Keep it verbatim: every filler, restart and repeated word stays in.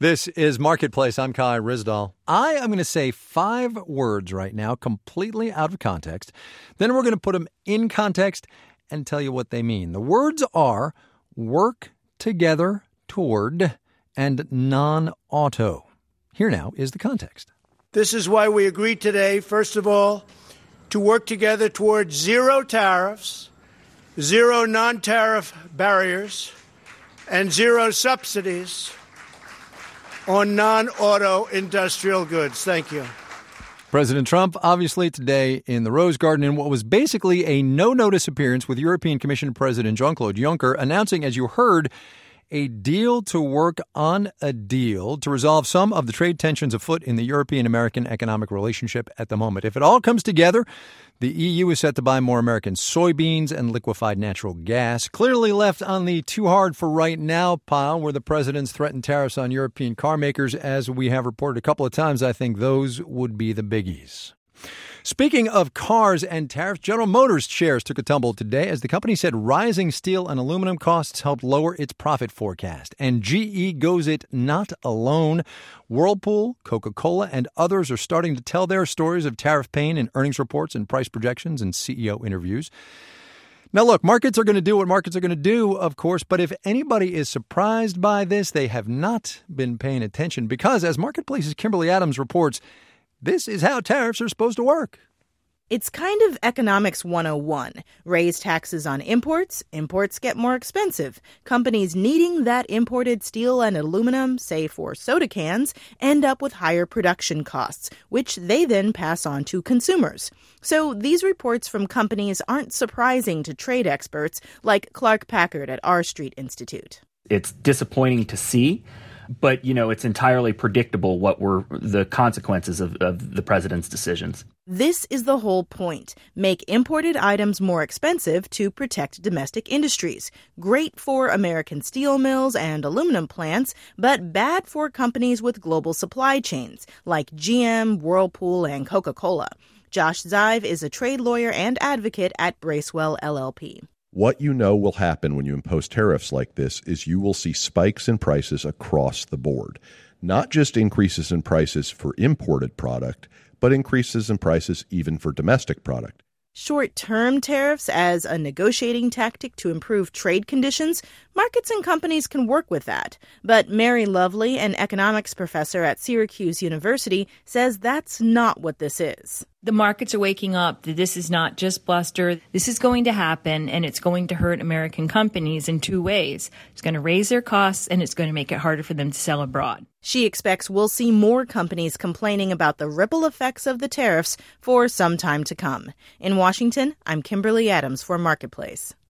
This is Marketplace. I'm Kai Ryssdal. I am going to say five words right now, completely out of context. Then we're going to put them in context and tell you what they mean. The words are work together toward and non-auto. Here now is the context. This is why we agreed today, first of all, to work together toward zero tariffs, zero non-tariff barriers, and zero subsidies on non-auto industrial goods. Thank you. President Trump, obviously today in the Rose Garden in what was basically a no-notice appearance with European Commission President Jean-Claude Juncker, announcing, as you heard, a deal to work on a deal to resolve some of the trade tensions afoot in the European-American economic relationship at the moment. If it all comes together, the E U is set to buy more American soybeans and liquefied natural gas. Clearly left on the too hard for right now pile where the president's threatened tariffs on European car makers. As we have reported a couple of times, I think those would be the biggies. Speaking of cars and tariffs, General Motors shares took a tumble today as the company said rising steel and aluminum costs helped lower its profit forecast. And G E goes it not alone. Whirlpool, Coca-Cola, and others are starting to tell their stories of tariff pain in earnings reports and price projections and C E O interviews. Now, look, markets are going to do what markets are going to do, of course, but if anybody is surprised by this, they have not been paying attention because, as Marketplace's Kimberly Adams reports, this is how tariffs are supposed to work. It's kind of economics one oh one. Raise taxes on imports, imports get more expensive. Companies needing that imported steel and aluminum, say for soda cans, end up with higher production costs, which they then pass on to consumers. So these reports from companies aren't surprising to trade experts like Clark Packard at R Street Institute. It's disappointing to see. But, you know, it's entirely predictable what were the consequences of, of the president's decisions. This is the whole point. Make imported items more expensive to protect domestic industries. Great for American steel mills and aluminum plants, but bad for companies with global supply chains like G M, Whirlpool, and Coca-Cola. Josh Zive is a trade lawyer and advocate at Bracewell L L P. What you know will happen when you impose tariffs like this is you will see spikes in prices across the board. Not just increases in prices for imported product, but increases in prices even for domestic product. Short-term tariffs as a negotiating tactic to improve trade conditions, markets and companies can work with that. But Mary Lovely, an economics professor at Syracuse University, says that's not what this is. The markets are waking up that this is not just bluster. This is going to happen, and it's going to hurt American companies in two ways. It's going to raise their costs, and it's going to make it harder for them to sell abroad. She expects we'll see more companies complaining about the ripple effects of the tariffs for some time to come. In Washington, I'm Kimberly Adams for Marketplace.